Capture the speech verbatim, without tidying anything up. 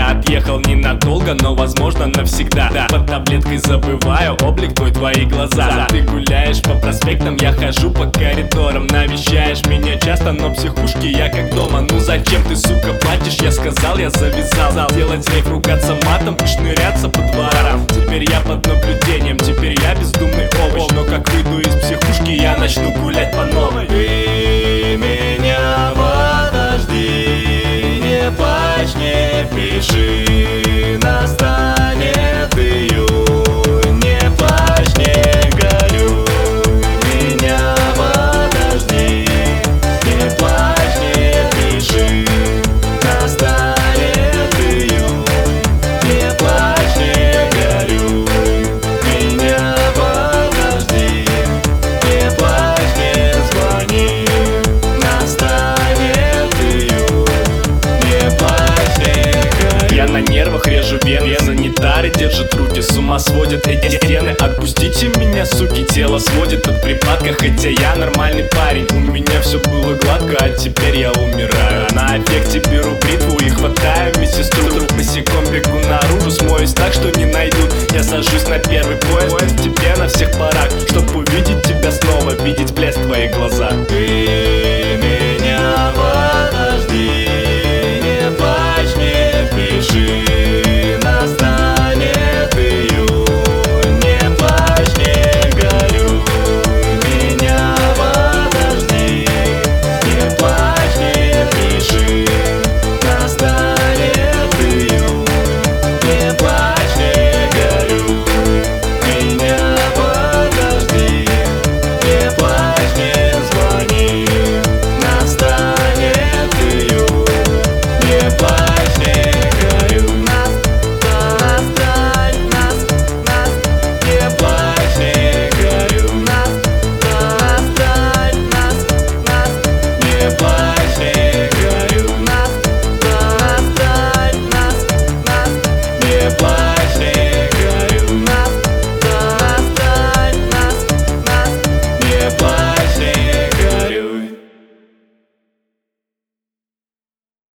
отъехал ненадолго, но возможно навсегда. Да, под таблеткой забываю облик твой, твои глаза. Ты гуляешь по проспектам, я хожу по коридорам. Навещаешь меня часто, но психушки я как дома. Ну зачем ты, сука, плачешь? Я сказал, я завязал. Делать рейв, ругаться матом и шныряться по дворам. Теперь я под наблюдением, теперь я бездумный овощ. Но как выйду из психушки, я начну гулять по новой. Ты меня подожди, не плачь, не пиши, настанет июнь, не плачь, не горюй. Меня подожди, не плачь, не пиши, настанет июнь, не плачь, не горюй. Меня подожди, не плачь, не звони, настанет июнь, не плачь, не горюй. Я на нервах режу вены, санитары держат руки, с ума сводят эти стены. Отпустите меня, суки, тело сводит от припадка. Хотя я нормальный парень, у меня все было гладко, а теперь я умираю. На эффекте беру бритву и хватаю медсестру. Босиком бегу наружу, смоюсь так, что не найдут. Я сажусь на первый поезд